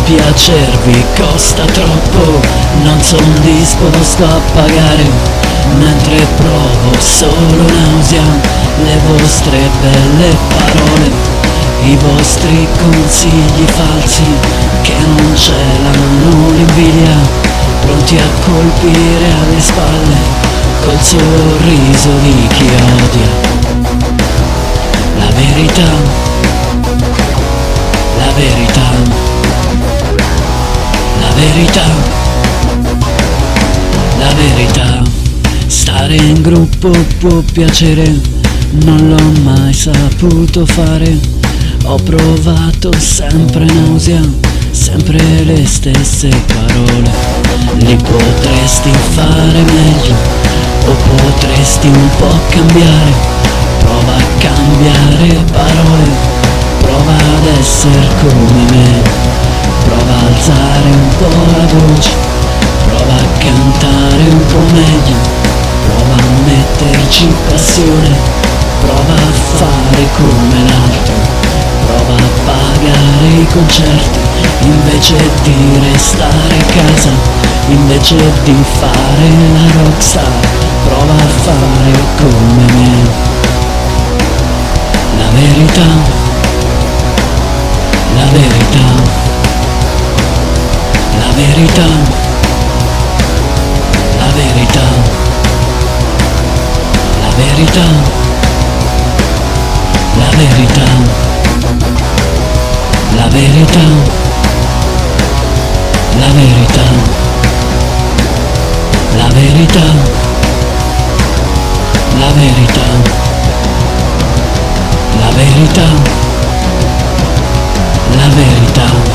Piacervi costa troppo, non son disposto a pagare, mentre provo solo nausea, le vostre belle parole, i vostri consigli falsi che non celano l'invidia, pronti a colpire alle spalle col sorriso di chi odia. La verità, la verità, la verità, la verità. Stare in gruppo può piacere, non l'ho mai saputo fare. Ho provato sempre nausea, sempre le stesse parole. Li potresti fare meglio, o potresti un po' cambiare. Prova a cambiare parole, prova ad essere come me. Prova a alzare un po' la voce, prova a cantare un po' meglio, prova a metterci passione, prova a fare come l'altro, prova a pagare i concerti invece di restare a casa, invece di fare la rockstar, prova a fare come me. La verità, la verità, la verità, la verità, la verità, la verità, la verità, la verità, la verità, la verità, la verità, la verità.